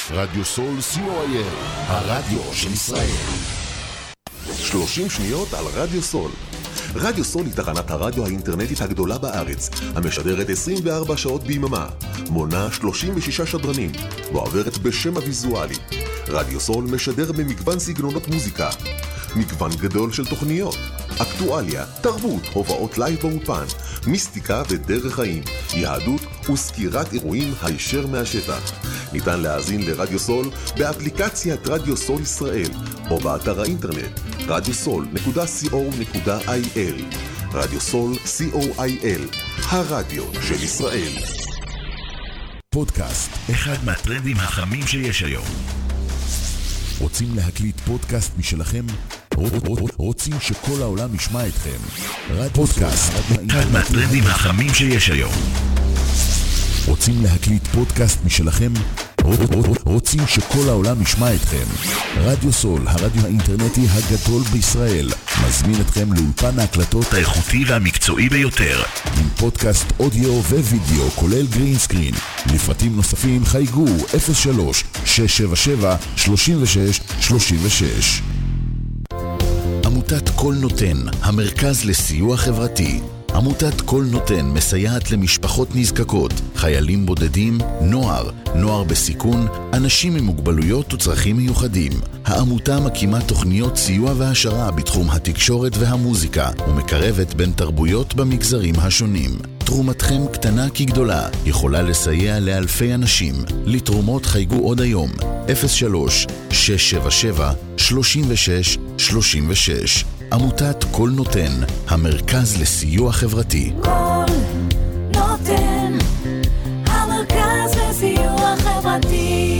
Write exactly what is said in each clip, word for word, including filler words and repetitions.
רדיו סול סי או איי אל, הרדיו של ישראל. שלושים שניות על רדיו סול. רדיו סול היא תחנת הרדיו האינטרנטית הגדולה בארץ, המשדרת עשרים וארבע שעות ביממה, מונה שלושים ושישה שדרנים, ועוברת בשם הוויזואלי. רדיו סול משדר במגוון סגנונות מוזיקה, מגוון גדול של תוכניות, אקטואליה, תרבות, הופעות לייב באופן, מיסטיקה ודרך חיים, יהדות וסקירת אירועים הישר מהשטח. ניתן להאזין לרדיו סול באפליקציית רדיו סול ישראל, או באתר האינטרנט רדיו סול נקודה סי או נקודה איי אל. רדיו סול סי או איי אל, הרדיו של ישראל. פודקאסט, אחד מהטרנדים החמים שיש היום. רוצים להקליט פודקאסט משלכם? רוצים שכל העולם ישמע אתכם? פודקאסט, אחד מהטרנדים החמים שיש היום. רוצים להקליט פודקאסט משלכם? רוצים שכל העולם ישמע אתכם? רדיו סול, הרדיו האינטרנטי הגדול בישראל, מזמין אתכם לאולפן ההקלטות האיכותי והמקצועי ביותר, עם פודקאסט אודיו ווידאו כולל גרין סקרין. לפרטים נוספים חייגו אפס שלוש שש שבע שבע שלוש שש שלוש שש. עמותת כל נותן, המרכז לסיוע חברתי. עמותת כל נותן מסייעת למשפחות נזקקות, חיילים בודדים, נוער, נוער בסיכון, אנשים עם מוגבלויות וצרכים מיוחדים. העמותה מקימה תוכניות סיוע והשרה בתחום התקשורת והמוזיקה, ומקרבת בין תרבויות במגזרים השונים. תרומתכם קטנה כגדולה, יכולה לסייע לאלפי אנשים. לתרומות חייגו עוד היום, אפס שלוש שש שבע שבע שלוש שש שלוש שש. עמותת כל נותן, המרכז לסיוע חברתי. כל נותן, המרכז לסיוע חברתי.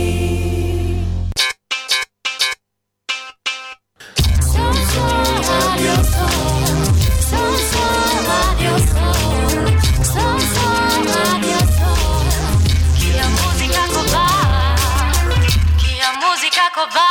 כי המוזיקה קובעת, כי המוזיקה קובעת.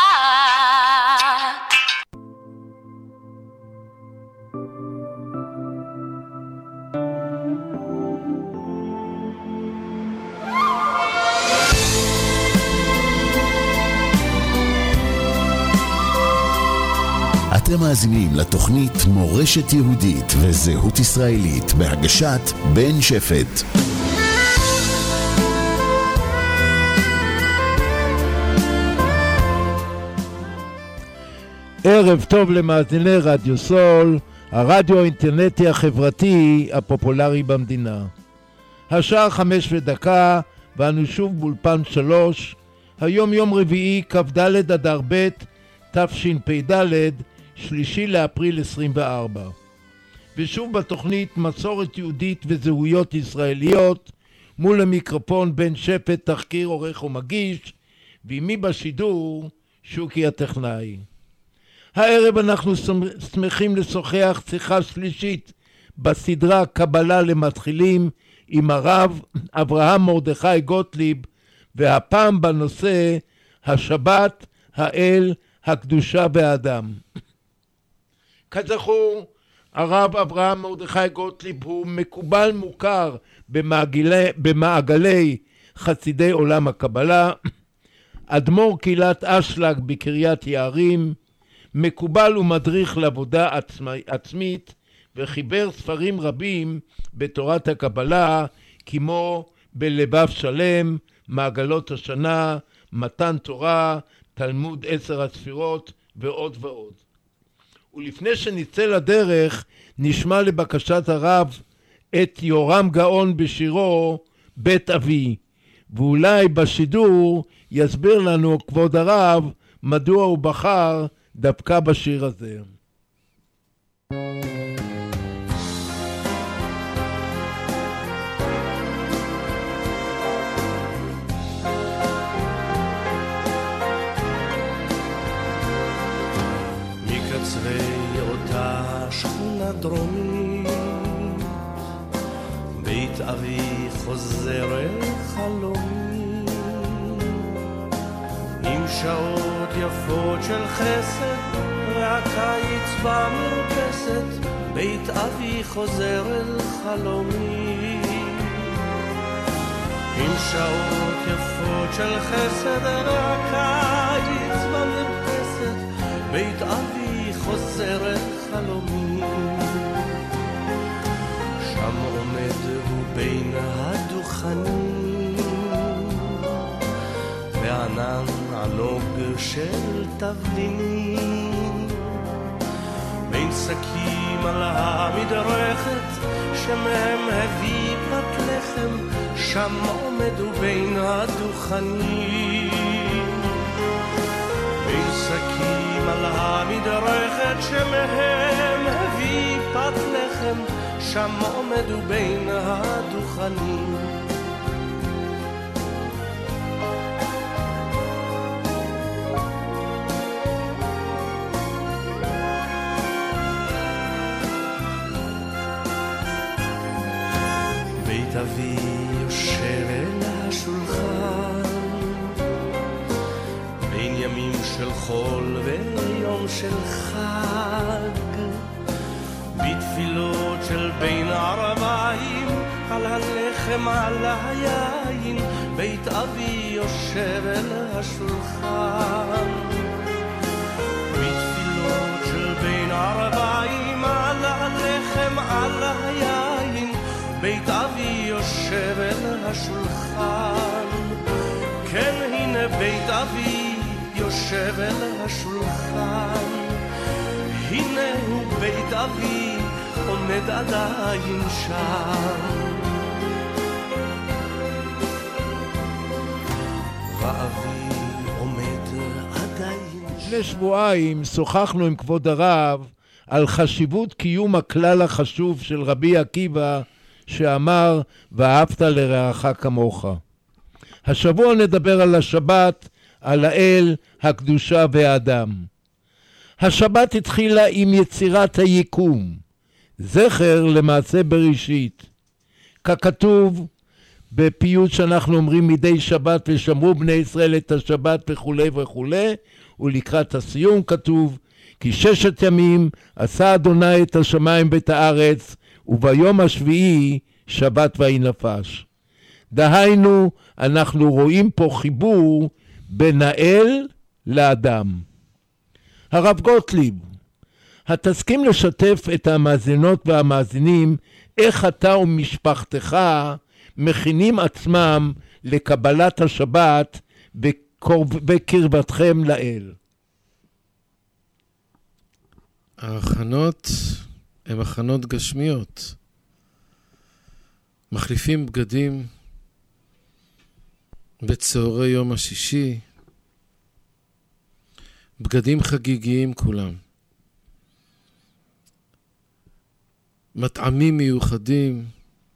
אתם מאזינים לתוכנית מורשת יהודית וזהות ישראלית בהגשת בן שפט. ערב טוב למאזיני רדיו סול, הרדיו האינטרנטי החברתי הפופולרי במדינה. השעה חמש ודקה ואנו שוב באולפן שלוש. היום יום רביעי כ"ד אדר ב' תשפ"ד, שלישי לאפריל עשרים וארבע. ושוב בתוכנית מסורת יהודית וזהויות ישראליות, מול המיקרופון בן שפט, תחקיר עורך ומגיש, ועמי בשידור שוקי הטכנאי. הערב אנחנו שמחים לשוחח שיחה שלישית בסדרה קבלה למתחילים עם הרב אברהם מרדכי גוטליב, והפעם בנושא השבת, האל, הקדושה והאדם. כזכור, הרב אברהם מרדכי גוטליב הוא מקובל מוכר במעגלי, במעגלי חסידי עולם הקבלה, אדמו"ר קהילת אשלג בקריית יערים, מקובל ומדריך לעבודה עצמי, עצמית, וחיבר ספרים רבים בתורת הקבלה, כמו בלבב שלם, מעגלות השנה, מתן תורה, תלמוד עשר הספירות ועוד ועוד. ולפני שנצא לדרך, נשמע לבקשת הרב את יורם גאון בשירו בית אבי, ואולי בשידור יסביר לנו כבוד הרב מדוע הוא בחר דווקא בשיר הזה. מקצווי אותה שכונה דרומית, בית אבי חוזר אל חלומי, עם שעות יפות של חסד והקיץ במרפסת, בית אבי חוזר אל חלומי. עם שעות יפות של חסד והקיץ במרפסת, בית אבי חוזר אל חלומי. שם עומד הוא בין הדוכנים, וענן ענוג של תבלינים, בין שקים על המדרכת שמהם הביא פת לחם, שם עומד הוא בין הדוכנים. בין שקים על המדרכת שמהם הביא פת לחם, שם עומד הוא בין הדוכנים. בית אבי יושב אל השולחן, בין ימים של חול ויום של חג, בתפילות של בין ערביים, על הלחם על היין, בית אבי יושב אל השולחן. בתפילות של בין ערביים, על הלחם על היין, בית אבי יושב אל השולחן. כן, הנה בית אבי יושב אל השולחן, הנה הוא בית אבי עומד עדיין שם. ואבי עומד עדיין שם. לפני שבועיים שוחחנו עם כבוד הרב על חשיבות קיום הכלל החשוב של רבי עקיבא שאמר ואהבת לרעך כמוך. השבוע נדבר על השבת, על האל, הקדושה והאדם. השבת התחילה עם יצירת היקום, זכר למעשה בראשית. ככתוב בפיוט שאנחנו אומרים מדי שבת, ושמרו בני ישראל את השבת וכו' וכו', ולקראת הסיום כתוב, כי ששת ימים עשה אדוני את השמיים ואת הארץ, וביום השביעי שבת ויהי נפש. דהיינו, אנחנו רואים פה חיבור בין האל לאדם. הרב גוטליב, התסכים לשתף את המאזינות והמאזינים איך אתה ומשפחתך מכינים עצמם לקבלת השבת בקרבתכם לאל. ההכנות הן הכנות גשמיות. מחליפים בגדים בצהרי יום השישי, בגדים חגיגיים כולם. מטעמים מיוחדים,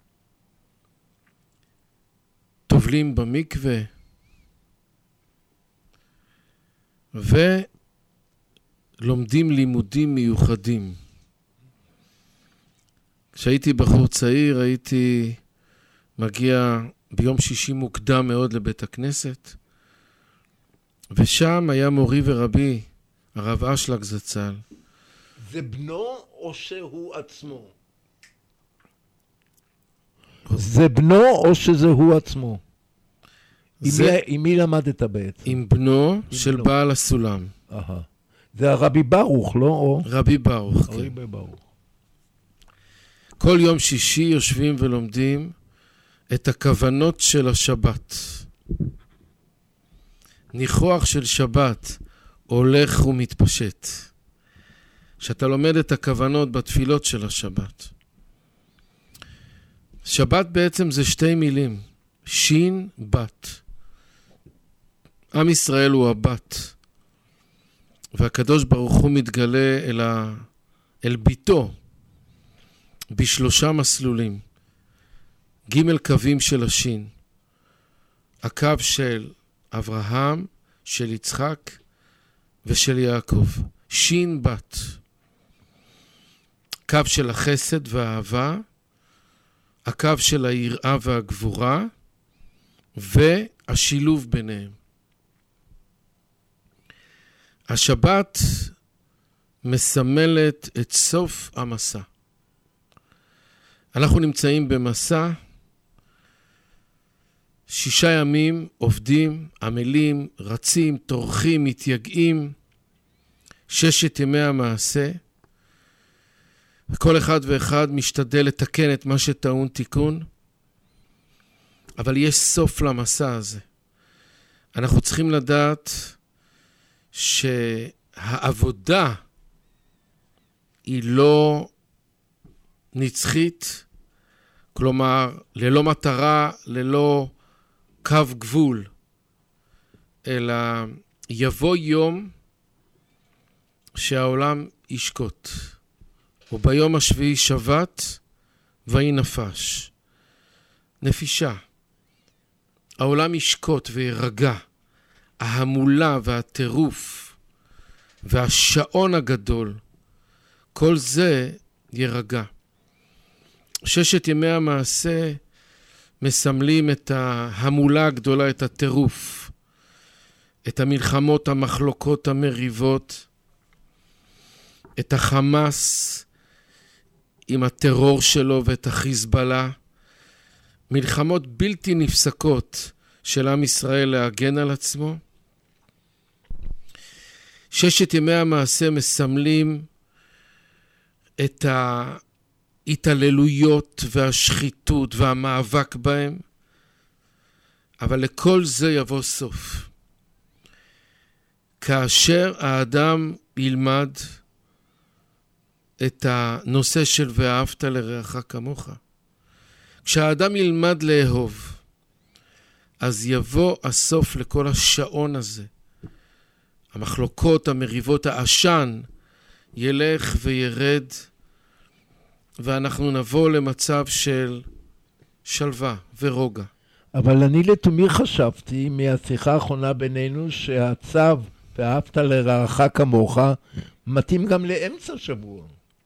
טובלים במקווה, ולומדים לימודים מיוחדים. כשהייתי בחור צעיר, הייתי מגיע ביום שישי מוקדם מאוד לבית הכנסת, ושם היה מורי ורבי, הרב אשלג זצ"ל. זה בנו או שהוא עצמו? זה בנו או שזה הוא עצמו? זה... עם, מי, עם מי למדת בעצם? עם בנו עם של בנו. בעל הסולם. אהה. זה הרבי ברוך, לא? או... רבי ברוך, כן. רבי ברוך. כל יום שישי יושבים ולומדים את הכוונות של השבת. ניחוח של שבת הולך ומתפשט. שאתה לומד את הכוונות בתפילות של השבת. שבת בעצם זה שתי מילים, שין בת. עם ישראל הוא הבת, והקדוש ברוך הוא מתגלה אל, ה... אל ביתו בשלושה מסלולים. ג' קווים של השין, הקו של אברהם, של יצחק ושל יעקב. שין בת, קו של החסד והאהבה, הקו של היראה והגבורה, והשילוב ביניהם. השבת מסמלת את סוף המסע. אנחנו נמצאים במסע שישה ימים עובדים, עמלים, רצים, טורחים, מתייגעים, ששת ימי המעשה, וכל אחד ואחד משתדל לתקן את מה שטעון תיקון, אבל יש סוף למסע הזה. אנחנו צריכים לדעת שהעבודה היא לא נצחית, כלומר, ללא מטרה, ללא קו גבול, אלא יבוא יום שהעולם ישקוט. וביום השביעי שבת ויהי נפש. נפישה. העולם ישקוט וירגע. ההמולה והטירוף והשעון הגדול, כל זה ירגע. ששת ימי המעשה מסמלים את ההמולה הגדולה, את הטירוף, את המלחמות, המחלוקות, המריבות, את החמאס עם הטרור שלו ואת החיזבאללה, מלחמות בלתי נפסקות של עם ישראל להגן על עצמו. ששת ימי המעשה מסמלים את ההתעללויות והשחיתות והמאבק בהם, אבל לכל זה יבוא סוף. כאשר האדם ילמד את הנושא של ואהבת לרעך כמוך, כשהאדם ילמד לאהוב, אז יבוא הסוף לכל השעון הזה. המחלוקות, המריבות, העשן ילך וירד, ואנחנו נבוא למצב של שלווה ורוגע. אבל אני לתומי חשבתי מהשיחה האחרונה בינינו שהצו ואהבת לרעך כמוך מתאים גם לאמצע שבוע.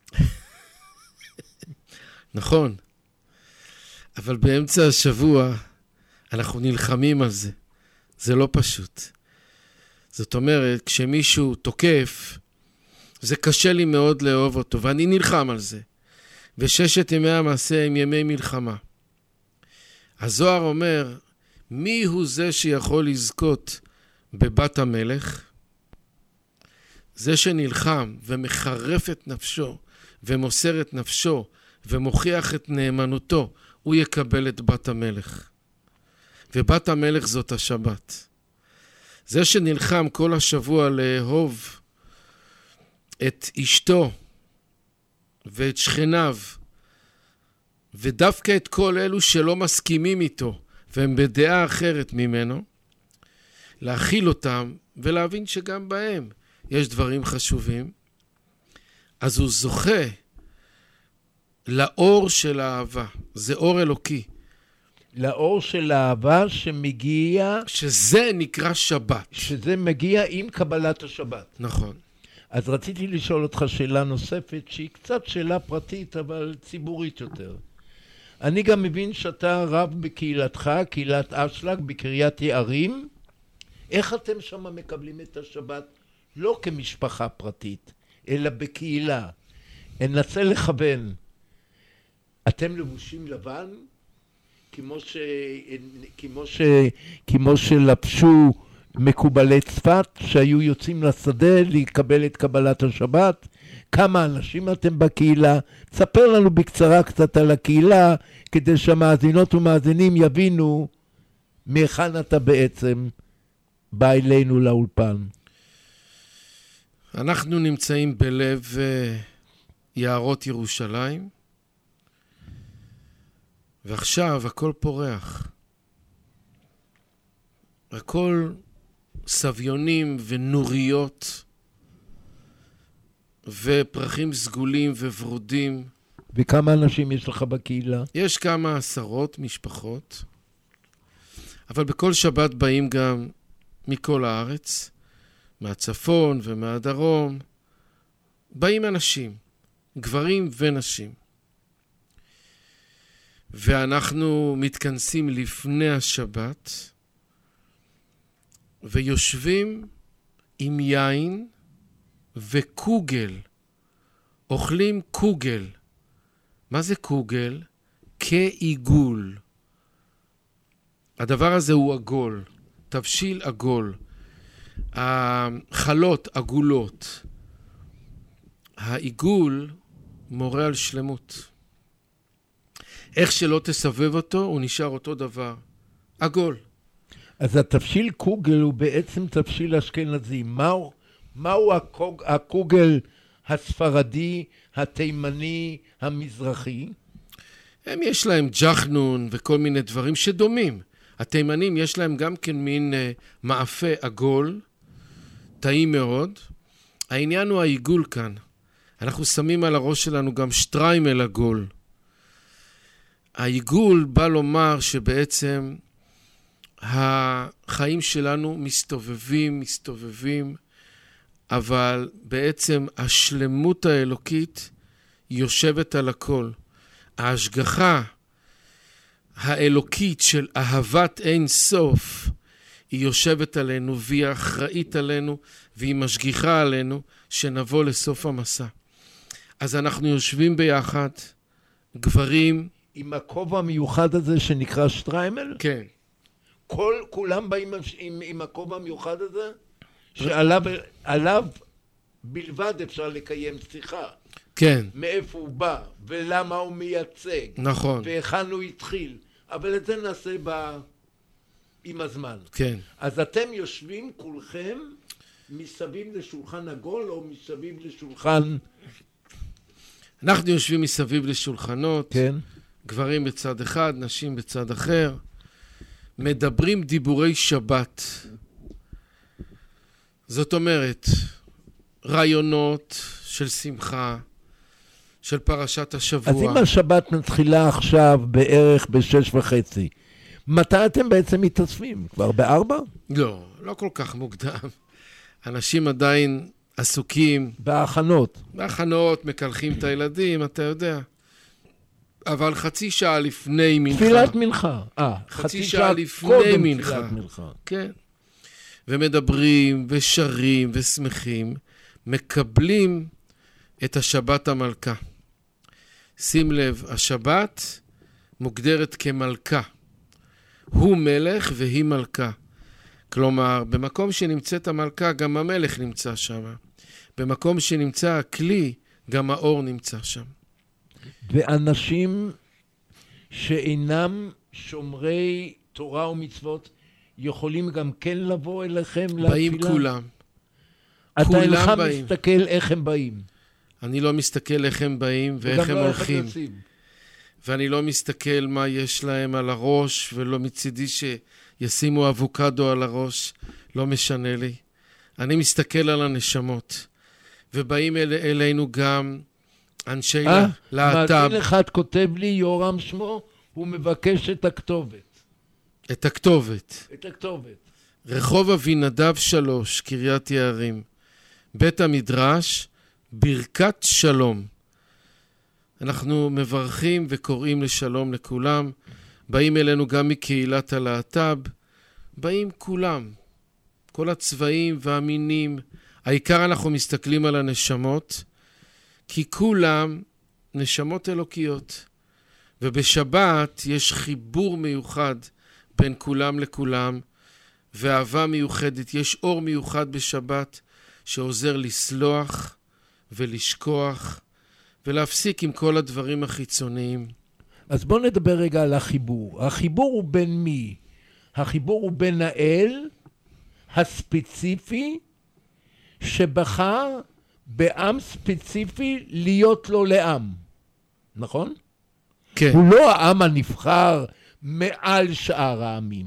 נכון, אבל באמצע השבוע אנחנו נלחמים על זה. זה לא פשוט. זאת אומרת, כשמישהו תוקף, זה קשה לי מאוד לאהוב אותו, ואני נלחם על זה. וששת ימי המעשה הם ימי מלחמה. הזוהר אומר, מי הוא זה שיכול לזכות בבת המלך? זה שנלחם ומחרף את נפשו, ומוסר את נפשו, ומוכיח את נאמנותו, הוא יקבל את בת המלך. ובת המלך זאת השבת. זה שנלחם כל השבוע לאהוב את אשתו ואת שכניו, ודווקא את כל אלו שלא מסכימים איתו, והם בדעה אחרת ממנו, להכיל אותם ולהבין שגם בהם יש דברים חשובים, אז הוא זוכה לאור של האהבה. זה אור אלוקי. לאור של האהבה שמגיע... שזה נקרא שבת. שזה מגיע עם קבלת השבת. נכון. אז רציתי לשאול אותך שאלה נוספת, שהיא קצת שאלה פרטית, אבל ציבורית יותר. אני גם מבין שאתה רב בקהילתך, קהילת אשלג, בקריית יערים. איך אתם שם מקבלים את השבת? לא כמשפחה פרטית, אלא בקהילה. אנסה לכוון. אתם לבושים לבן? כמו ש... כמו ש... כמו שלבשו מקובלי צפת, שהיו יוצאים לשדה לקבל את קבלת השבת? כמה אנשים אתם בקהילה? תספר לנו בקצרה קצת על הקהילה, כדי שהמאזינות ומאזינים יבינו מהיכן אתה בעצם בא אלינו לאולפן. אנחנו נמצאים בלב יערות ירושלים, ועכשיו הכל פורח. הכל סביונים ונוריות, ופרחים סגולים וברודים. וכמה אנשים יש לך בקהילה? יש כמה עשרות משפחות, אבל בכל שבת באים גם מכל הארץ, מהצפון ומהדרום, באים אנשים, גברים ונשים. ואנחנו מתכנסים לפני השבת, ויושבים עם יין וקוגל, אוכלים קוגל. מה זה קוגל? כעיגול. הדבר הזה הוא עגול, תבשיל עגול, החלות עגולות. העיגול מורה על שלמות. איך שלא תסובב אותו, הוא נשאר אותו דבר. עגול. אז התבשיל קוגל הוא בעצם תבשיל אשכנזי. מהו, מהו הקוג, הקוגל הספרדי, התימני, המזרחי? הם יש להם ג'חנון וכל מיני דברים שדומים. התימנים יש להם גם כן מין uh, מאפה עגול, טעים מאוד. העניין הוא העיגול כאן. אנחנו שמים על הראש שלנו גם שטריימל עגול. העיגול בא לומר שבעצם החיים שלנו מסתובבים, מסתובבים, אבל בעצם השלמות האלוקית יושבת על הכל. ההשגחה האלוקית של אהבת אין סוף היא יושבת עלינו והיא אחראית עלינו והיא משגיחה עלינו שנבוא לסוף המסע. אז אנחנו יושבים ביחד, גברים. עם הכובע המיוחד הזה שנקרא שטריימל? כן. כל, כולם באים עם, עם הכובע המיוחד הזה? שעליו עליו בלבד אפשר לקיים שיחה. כן. מאיפה הוא בא, ולמה הוא מייצג. נכון. והיכן הוא התחיל. אבל את זה נעשה ב... עם הזמן. כן. אז אתם יושבים כולכם מסביב לשולחן עגול, או מסביב לשולחן... אנחנו יושבים מסביב לשולחנות. כן. גברים בצד אחד, נשים בצד אחר. מדברים דיבורי שבת. זאת אומרת, רעיונות של שמחה, של פרשת השבוע. אז אם השבת מתחילה עכשיו בערך בשש וחצי, מתי אתם בעצם מתאספים? כבר בארבע? לא, לא כל כך מוקדם. אנשים עדיין עסוקים. בהכנות. בהכנות, מקלחים את הילדים, אתה יודע. אבל חצי שעה לפני מנחה. תפילת מנחה. אה, חצי, חצי שעה שעה לפני קודם מנחה. תפילת מנחה. כן. ומדברים ושרים ושמחים, מקבלים את השבת המלכה. שים לב, השבת מוגדרת כמלכה. הוא מלך והיא מלכה. כלומר, במקום שנמצאת המלכה, גם המלך נמצא שם. במקום שנמצא הכלי, גם האור נמצא שם. ואנשים שאינם שומרי תורה ומצוות, יכולים גם כן לבוא אליכם לתפילה? באים כולם. אתה כולם אינך באים. מסתכל איך הם באים. אני לא מסתכל איך הם באים ואיך הם לא הולכים. יוצאים. ואני לא מסתכל מה יש להם על הראש, ולא מצידי שישימו אבוקדו על הראש, לא משנה לי. אני מסתכל על הנשמות, ובאים אל, אלינו גם אנשי אה, להט"ב. מאזין אחד כותב לי, יורם שמו, הוא מבקש את הכתובת. את הכתובת. את הכתובת. רחוב אבינדב שלוש, קריית יערים. בית המדרש, ברכת שלום. אנחנו מברכים וקוראים לשלום לכולם. באים אלינו גם מקהילת הלהט"ב. באים כולם. כל הצבעים והמינים. העיקר אנחנו מסתכלים על הנשמות, כי כולם נשמות אלוקיות. ובשבת יש חיבור מיוחד בין כולם לכולם, ואהבה מיוחדת. יש אור מיוחד בשבת שעוזר לסלוח ולשכוח ולהפסיק עם כל הדברים החיצוניים. אז בואו נדבר רגע על החיבור. החיבור הוא בין מי? החיבור הוא בין האל הספציפי שבחר בעם ספציפי להיות לו לעם. נכון? כן. הוא לא העם הנבחר מעל שאר העמים.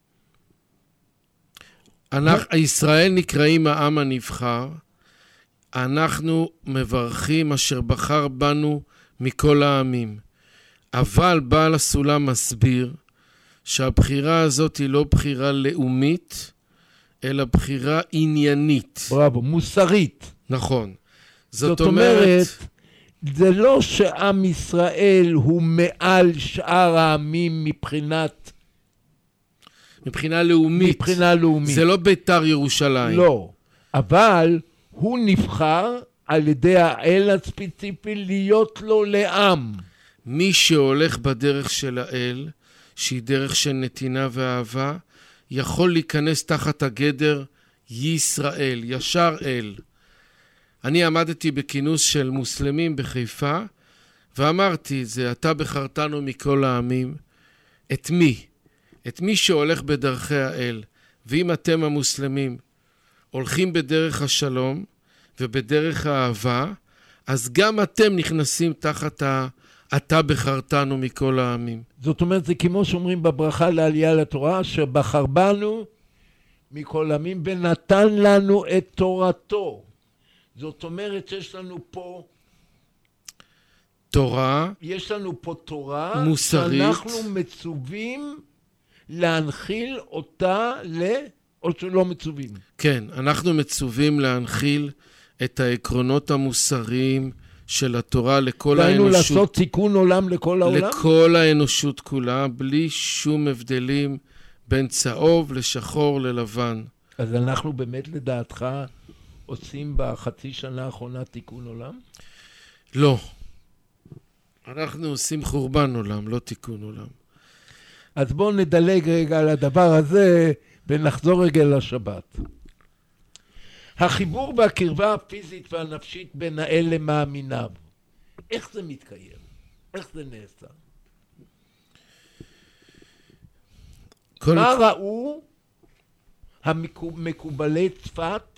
אנחנו, ישראל נקראים העם הנבחר. אנחנו מברכים אשר בחר בנו מכל העמים. אבל בעל הסולם מסביר שהבחירה הזאת היא לא בחירה לאומית, אלא בחירה עניינית. בראבו, מוסרית. נכון. זאת, זאת אומרת, אומרת, זה לא שעם ישראל הוא מעל שאר העמים מבחינת... מבחינה לאומית. מבחינה לאומית. זה לא ביתר ירושלים. לא. אבל הוא נבחר על ידי האל הספציפי להיות לו לעם. מי שהולך בדרך של האל, שהיא דרך של נתינה ואהבה, יכול להיכנס תחת הגדר ישראל, ישר אל. אני עמדתי בכינוס של מוסלמים בחיפה, ואמרתי, זה אתה בחרתנו מכל העמים, את מי? את מי שהולך בדרכי האל. ואם אתם המוסלמים הולכים בדרך השלום ובדרך האהבה, אז גם אתם נכנסים תחת ה... אתה בחרתנו מכל העמים. זאת אומרת, זה כמו שאומרים בברכה לעלייה לתורה, שבחר בנו מכל העמים ונתן לנו את תורתו. זאת אומרת שיש לנו פה תורה, יש לנו פה תורה מוסרית, שאנחנו מצווים להנחיל אותה ל... או שלא מצווים. כן, אנחנו מצווים להנחיל את העקרונות המוסריים של התורה לכל דיינו האנושות. לעשות תיקון עולם לכל העולם? לכל האנושות כולה, בלי שום הבדלים בין צהוב לשחור ללבן. אז אנחנו באמת לדעתך עושים בחצי שנה האחרונה תיקון עולם? לא. אנחנו עושים חורבן עולם, לא תיקון עולם. אז בואו נדלג רגע על הדבר הזה ונחזור רגע לשבת. החיבור והקרבה הפיזית והנפשית בין האל למאמיניו. איך זה מתקיים? איך זה נעשה? כל... מה ראו המקובלי צפת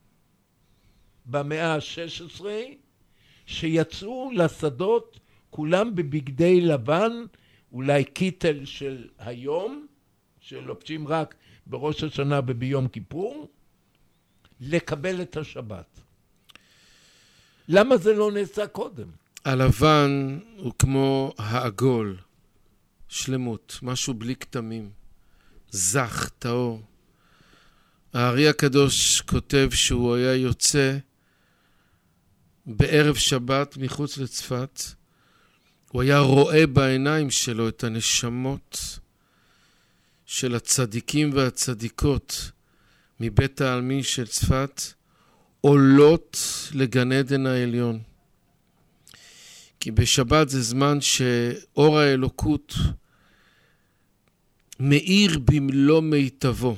במאה ה-שש עשרה שיצאו לשדות כולם בבגדי לבן, אולי קיטל של היום, שלובשים רק בראש השנה וביום כיפור, לקבל את השבת. למה זה לא נעשה קודם? הלבן הוא כמו העגול, שלמות, משהו בלי כתמים, זך, טהור. הארי הקדוש כותב שהוא היה יוצא בערב שבת מחוץ לצפת, הוא היה רואה בעיניים שלו את הנשמות של הצדיקים והצדיקות מבית העלמין של צפת, עולות לגן עדן העליון. כי בשבת זה זמן שאור האלוקות מאיר במלוא מיטבו.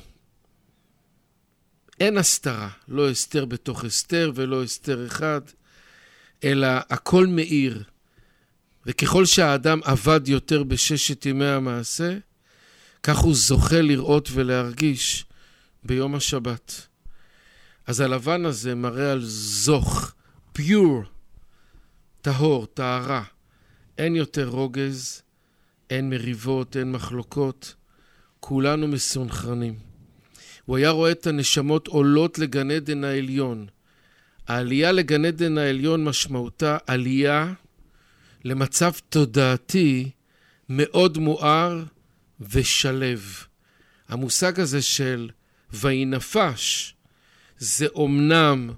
אין הסתרה, לא אסתר בתוך אסתר ולא אסתר אחד, אלא הכל מאיר. וככל שהאדם עבד יותר בששת ימי המעשה, כך הוא זוכה לראות ולהרגיש ביום השבת. אז הלבן הזה מראה על זוך, pure, טהור, טהרה. אין יותר רוגז, אין מריבות, אין מחלוקות. כולנו מסונכרנים. הוא היה רואה את הנשמות עולות לגן עדן העליון. העלייה לגן עדן העליון משמעותה עלייה למצב תודעתי מאוד מואר ושלב. המושג הזה של וינפש זה אומנם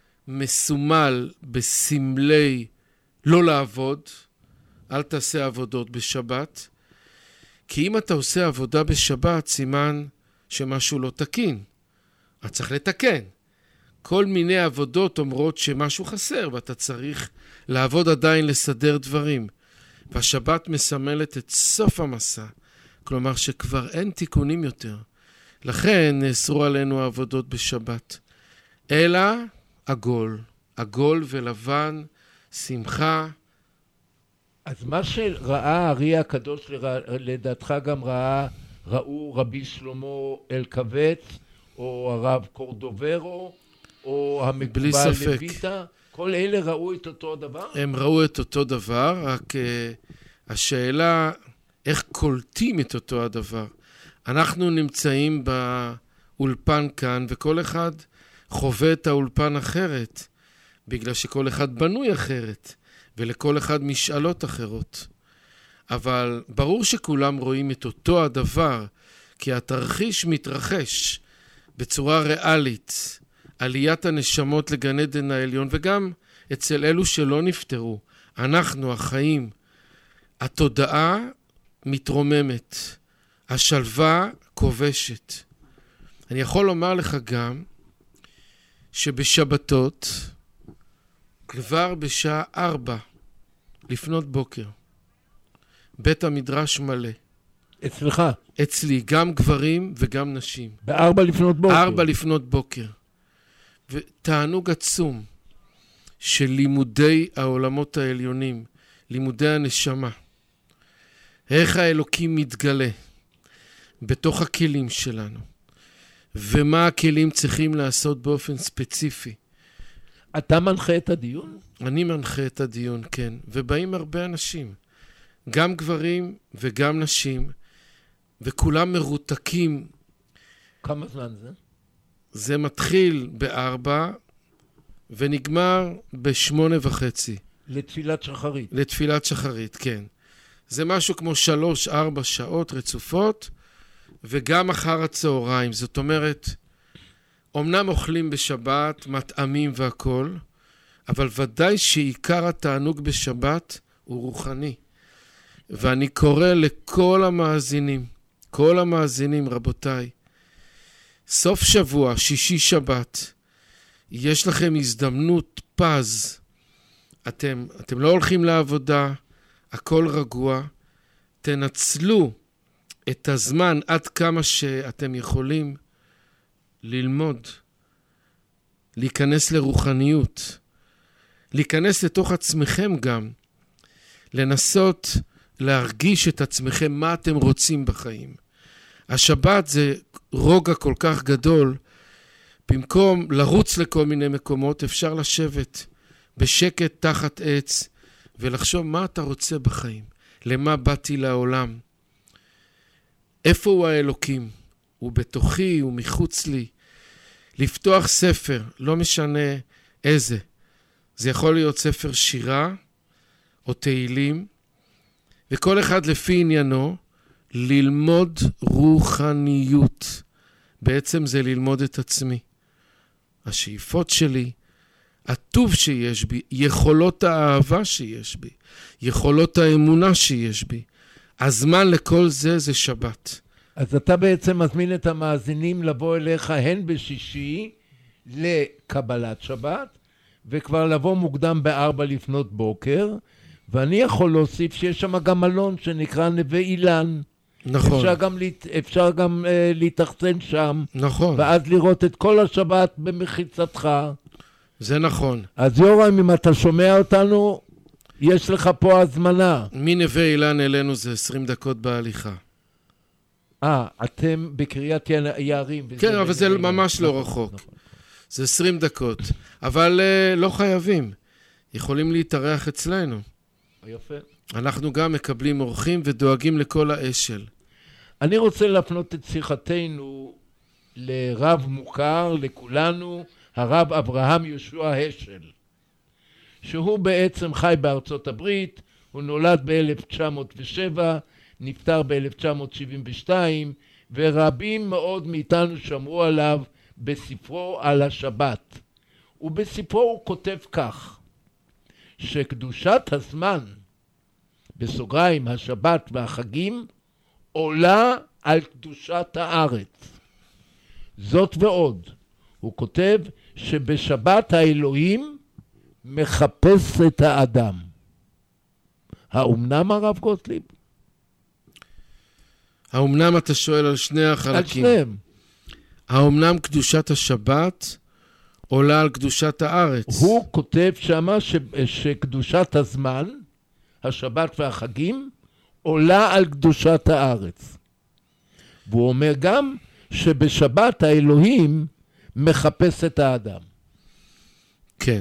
מסומל בסמלי לא לעבוד, אל תעשה עבודות בשבת, כי אם אתה עושה עבודה בשבת סימן שמשהו לא תקין, אתה צריך לתקן. כל מיני עבודות אומרות שמשהו חסר ואתה צריך לעבוד עדיין לסדר דברים. והשבת מסמלת את סוף המסע, כלומר שכבר אין תיקונים יותר. לכן נאסרו עלינו העבודות בשבת. אלא עגול, עגול ולבן, שמחה. אז מה שראה הארי הקדוש לדעתך גם ראה, ראו רבי שלמה אלקבץ, או הרב קורדוברו, או המקובל לויטה, כל אלה ראו את אותו הדבר? הם ראו את אותו דבר, רק uh, השאלה איך קולטים את אותו הדבר. אנחנו נמצאים באולפן כאן, וכל אחד חווה את האולפן אחרת, בגלל שכל אחד בנוי אחרת, ולכל אחד משאלות אחרות. אבל ברור שכולם רואים את אותו הדבר, כי התרחיש מתרחש בצורה ריאלית, עליית הנשמות לגן עדן העליון, וגם אצל אלו שלא נפטרו, אנחנו החיים, התודעה מתרוממת, השלווה כובשת. אני יכול לומר לך גם שבשבתות, כבר בשעה ארבע לפנות בוקר, בית המדרש מלא. אצלך? אצלי, גם גברים וגם נשים. בארבע לפנות בוקר? ארבע לפנות בוקר. ותענוג עצום של לימודי העולמות העליונים, לימודי הנשמה. איך האלוקים מתגלה בתוך הכלים שלנו, ומה הכלים צריכים לעשות באופן ספציפי. אתה מנחה את הדיון? אני מנחה את הדיון, כן. ובאים הרבה אנשים, גם גברים וגם נשים, וכולם מרותקים. כמה זמן זה? זה מתחיל בארבע, ונגמר בשמונה וחצי. לתפילת שחרית. לתפילת שחרית, כן. זה משהו כמו שלוש, ארבע שעות רצופות, וגם אחר הצהריים. זאת אומרת, אמנם אוכלים בשבת, מטעמים והכל, אבל ודאי שעיקר התענוג בשבת הוא רוחני. ואני קורא לכל המאזינים, כל המאזינים, רבותיי, סוף שבוע, שישי שבת, יש לכם הזדמנות פז. אתם, אתם לא הולכים לעבודה, הכל רגוע. תנצלו את הזמן עד כמה שאתם יכולים ללמוד, להיכנס לרוחניות, להיכנס לתוך עצמכם גם, לנסות להרגיש את עצמכם מה אתם רוצים בחיים. השבת זה רוגע כל כך גדול, במקום לרוץ לכל מיני מקומות, אפשר לשבת בשקט תחת עץ, ולחשוב מה אתה רוצה בחיים, למה באתי לעולם, איפה הוא האלוקים, הוא בתוכי, הוא מחוץ לי, לפתוח ספר, לא משנה איזה, זה יכול להיות ספר שירה, או תהילים, וכל אחד לפי עניינו, ללמוד רוחניות. בעצם זה ללמוד את עצמי. השאיפות שלי, הטוב שיש בי, יכולות האהבה שיש בי, יכולות האמונה שיש בי. הזמן לכל זה זה שבת. אז אתה בעצם מזמין את המאזינים לבוא אליך הן בשישי לקבלת שבת, וכבר לבוא מוקדם בארבע לפנות בוקר, ואני יכול להוסיף שיש שם גם מלון שנקרא נווה אילן. נכון. אפשר גם, אפשר גם אה, להתאכסן שם. נכון. ואז לראות את כל השבת במחיצתך. זה נכון. אז יורם, אם אתה שומע אותנו, יש לך פה הזמנה. מנווה אילן אלינו זה עשרים דקות בהליכה. אה, אתם בקריית יערים. כן, אבל זה ממש לא רחוק. נכון. זה עשרים דקות. אבל uh, לא חייבים. יכולים להתארח אצלנו. יפה. אנחנו גם מקבלים אורחים ודואגים לכל האשל. אני רוצה להפנות את שיחתנו לרב מוכר, לכולנו, הרב אברהם יהושע השל, שהוא בעצם חי בארצות הברית, הוא נולד ב-אלף תשע מאות ושבע, נפטר ב-אלף תשע מאות שבעים ושתיים, ורבים מאוד מאיתנו שמעו עליו בספרו על השבת. ובספרו הוא כותב כך, שקדושת הזמן, בסוגריים השבת והחגים, עולה על קדושת הארץ. זאת ועוד, הוא כותב שבשבת האלוהים מחפש את האדם. האומנם הרב גוטליב? האומנם אתה שואל על שני החלקים? על שניהם. האומנם קדושת השבת עולה על קדושת הארץ? הוא כותב שמה ש... שקדושת הזמן, השבת והחגים, עולה על קדושת הארץ. והוא אומר גם שבשבת האלוהים מחפש את האדם. כן.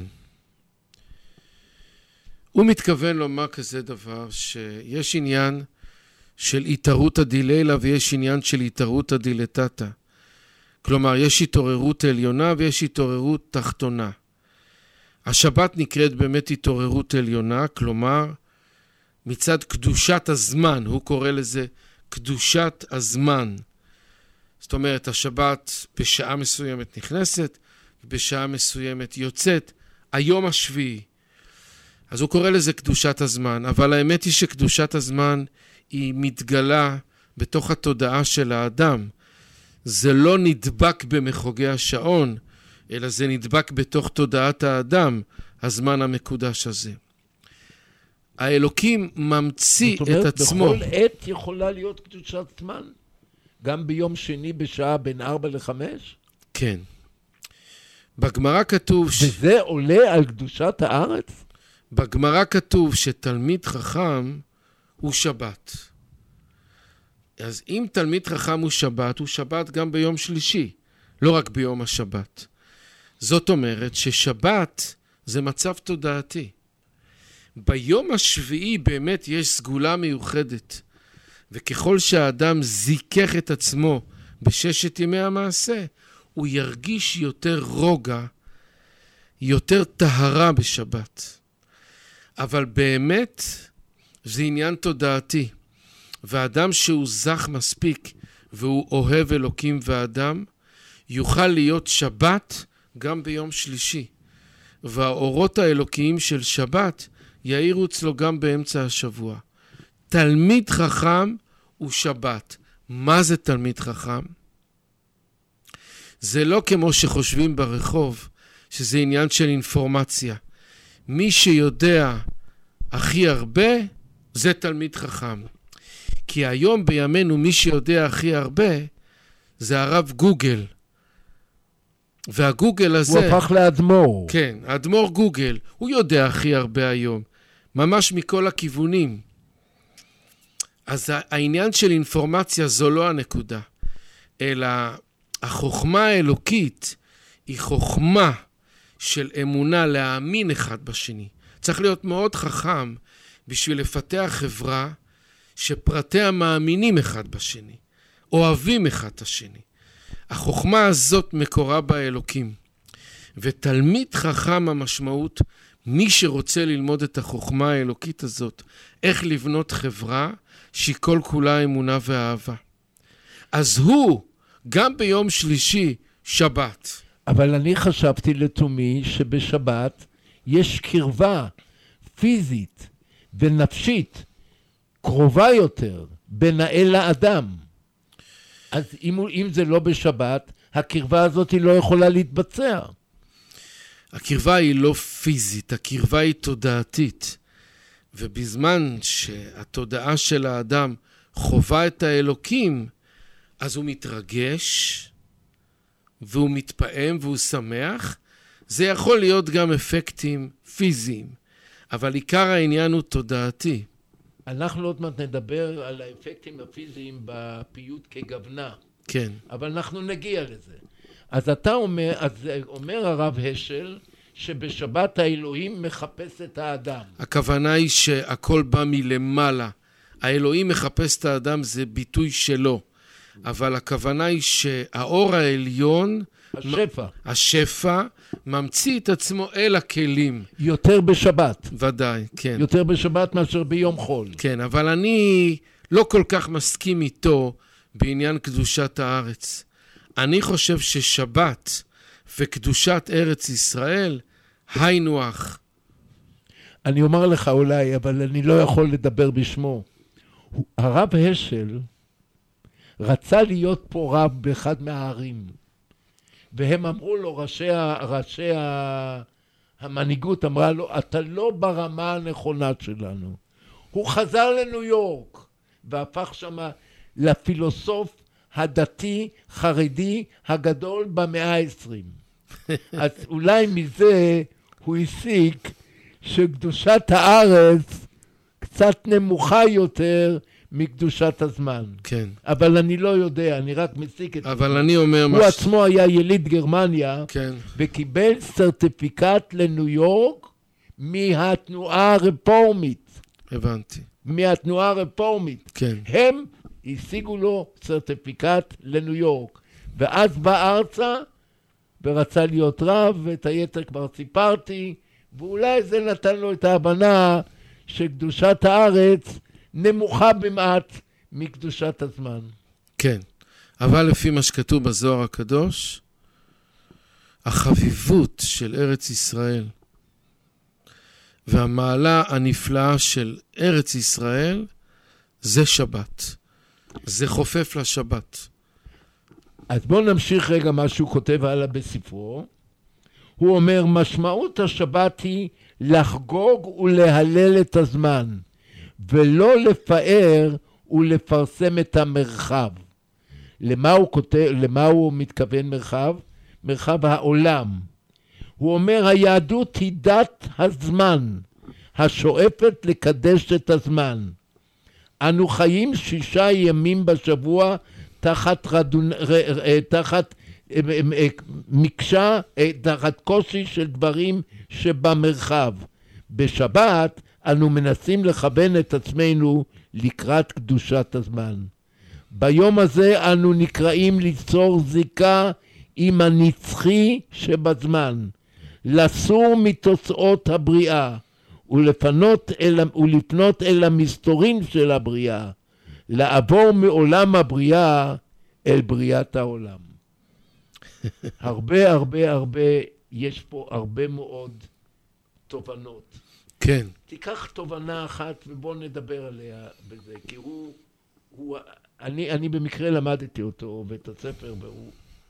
הוא מתכוון לומר כזה דבר, שיש עניין של התערות הדילילה ויש עניין של התערות הדילטטה. כלומר, יש התעוררות עליונה ויש התעוררות תחתונה. השבת נקראת באמת התעוררות עליונה, כלומר, מצד קדושת הזמן, הוא קורא לזה קדושת הזמן. זאת אומרת, השבת בשעה מסוימת נכנסת, ובשעה מסוימת יוצאת, היום השביעי. אז הוא קורא לזה קדושת הזמן, אבל האמת היא שקדושת הזמן היא מתגלה בתוך התודעה של האדם. זה לא נדבק במחוגי השעון, אלא זה נדבק בתוך תודעת האדם, הזמן המקודש הזה. האלוקים ממציא זאת אומרת, את עצמו. בכל עת יכולה להיות קדושת זמן? גם ביום שני בשעה בין ארבע לחמש? כן. בגמרא כתוב... ש... וזה עולה על קדושת הארץ? בגמרא כתוב שתלמיד חכם הוא שבת. אז אם תלמיד חכם הוא שבת, הוא שבת גם ביום שלישי, לא רק ביום השבת. זאת אומרת ששבת זה מצב תודעתי. ביום השביעי באמת יש סגולה מיוחדת, וככל שהאדם זיכך את עצמו בששת ימי המעשה, הוא ירגיש יותר רוגע, יותר טהרה בשבת. אבל באמת זה עניין תודעתי, והאדם שהוא זך מספיק והוא אוהב אלוקים ואדם, יוכל להיות שבת גם ביום שלישי. והאורות האלוקיים של שבת יאירו אצלו גם באמצע השבוע. תלמיד חכם הוא שבת. מה זה תלמיד חכם? זה לא כמו שחושבים ברחוב, שזה עניין של אינפורמציה. מי שיודע הכי הרבה, זה תלמיד חכם. כי היום בימינו מי שיודע הכי הרבה, זה הרב גוגל. והגוגל הזה... הוא הפך לאדמו"ר. כן, האדמו"ר גוגל, הוא יודע הכי הרבה היום. ממש מכל הכיוונים. אז העניין של אינפורמציה זו לא הנקודה, אלא החוכמה האלוקית היא חוכמה של אמונה להאמין אחד בשני. צריך להיות מאוד חכם בשביל לפתח חברה שפרטיה מאמינים אחד בשני, אוהבים אחד את השני. החוכמה הזאת מקורה באלוקים. ותלמיד חכם המשמעות, מי שרוצה ללמוד את החוכמה האלוקית הזאת, איך לבנות חברה שהיא כל כולה אמונה ואהבה. אז הוא, גם ביום שלישי, שבת. אבל אני חשבתי לתומי שבשבת יש קרבה פיזית ונפשית קרובה יותר בין האל לאדם. אז אם, אם זה לא בשבת, הקרבה הזאת היא לא יכולה להתבצע. הקרבה היא לא פיזית, הקרבה היא תודעתית. ובזמן שהתודעה של האדם חובה את האלוקים, אז הוא מתרגש, והוא מתפעם והוא שמח. זה יכול להיות גם אפקטים פיזיים, אבל עיקר העניין הוא תודעתי. אנחנו עוד מעט נדבר על האפקטים הפיזיים בפיוט כגוונה. כן. אבל אנחנו נגיע לזה. אז אתה אומר, אז אומר הרב השל, שבשבת האלוהים מחפש את האדם. הכוונה היא שהכל בא מלמעלה. האלוהים מחפש את האדם, זה ביטוי שלו. אבל הכוונה היא שהאור העליון, השפע. השפע, ממציא את עצמו אל הכלים. יותר בשבת. ודאי, כן. יותר בשבת מאשר ביום חול. כן, אבל אני לא כל כך מסכים איתו בעניין קדושת הארץ. אני חושב ששבת וקדושת ארץ ישראל, היינו אח. אני אומר לך אולי, אבל אני לא יכול לדבר בשמו. הרב השל רצה להיות פה רב באחד מהערים, והם אמרו לו, ראשי, ראשי המנהיגות אמרה לו, אתה לא ברמה הנכונה שלנו. הוא חזר לניו יורק, והפך שם לפילוסוף הדתי חרדי הגדול במאה העשרים. אז אולי מזה הוא הסיק שקדושת הארץ קצת נמוכה יותר מקדושת הזמן. כן. אבל אני לא יודע, אני רק מסיק את... אבל אני אומר... הוא מש... עצמו היה יליד גרמניה, כן. וקיבל סרטיפיקט לניו יורק מהתנועה הרפורמית. הבנתי. מהתנועה הרפורמית. כן. הם השיגו לו סרטיפיקט לניו יורק. ואז בא ארצה ורצה להיות רב, ואת היתר כבר סיפרתי, ואולי זה נתן לו את ההבנה שקדושת הארץ נמוכה במעט מקדושת הזמן. כן, אבל לפי מה שכתוב בזוהר הקדוש, החביבות של ארץ ישראל והמעלה הנפלאה של ארץ ישראל זה שבת. זה חופף לשבת. אז בואו נמשיך רגע מה שהוא כותב הלאה בספרו. הוא אומר, משמעות השבת היא לחגוג ולהלל את הזמן, ולא לפאר ולפרסם את המרחב. למה הוא כותב, למה הוא מתכוון מרחב? מרחב העולם. הוא אומר, היהדות היא דת הזמן, השואפת לקדש את הזמן. אנו חיים שישה ימים בשבוע תחת, רדון, תחת מקשה, תחת קושי של דברים שבמרחב. בשבת אנו מנסים לכוון את עצמנו לקראת קדושת הזמן. ביום הזה אנו נקראים ליצור זיקה עם הנצחי שבזמן, לסור מתוצאות הבריאה, ולפנות אל, ולפנות אל המסתורים של הבריאה, לעבור מעולם הבריאה אל בריאת העולם. הרבה הרבה הרבה, יש פה הרבה מאוד תובנות. כן. תיקח תובנה אחת ובוא נדבר עליה בזה, כי הוא, הוא אני, אני במקרה למדתי אותו בית הספר, והוא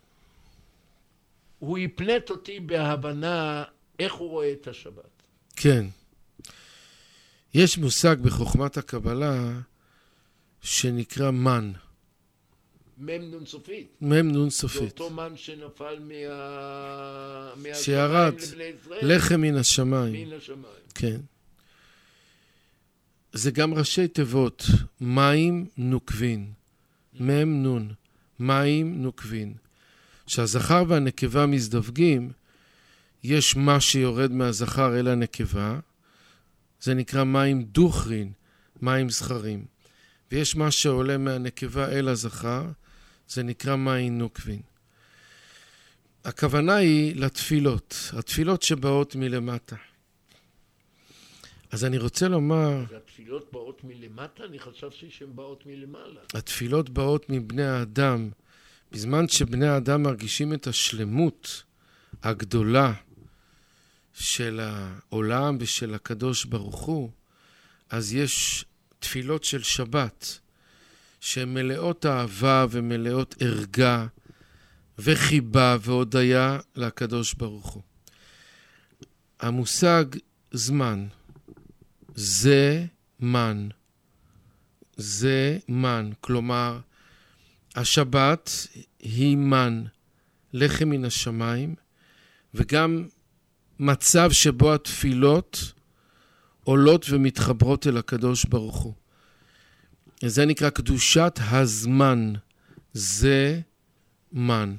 הוא יפנט אותי בהבנה איך הוא רואה את השבת. כן. יש מושג בחוכמת הקבלה שנקרא מן. מם נון סופית. מם נון סופית. זה אותו מן שנפל מה... שירד לבני ישראל. לחם מן השמיים. מן השמיים. כן. זה גם ראשי תיבות. מים נוקבין. מם נון. מים נוקבין. כשהזכר והנקבה מזדווגים, יש מה שיורד מהזכר אל הנקבה, זה נקרא מים דוכרין, מים זכרים. ויש מה שעולה מהנקבה אל הזכר, זה נקרא מים נוקבין. הכוונה היא לתפילות, התפילות שבאות מלמטה. אז אני רוצה לומר... התפילות באות מלמטה? אני חשבתי שהן באות מלמעלה. התפילות באות מבני האדם, בזמן שבני האדם מרגישים את השלמות הגדולה של העולם ושל הקדוש ברוך הוא, אז יש תפילות של שבת, שהן מלאות אהבה ומלאות ערגה וחיבה והודיה לקדוש ברוך הוא. המושג זמן, זה מן, זה מן, כלומר, השבת היא מן, לחם מן השמיים, וגם מצב שבו התפילות עולות ומתחברות אל הקדוש ברוך הוא. זה נקרא קדושת הזמן, זה מן.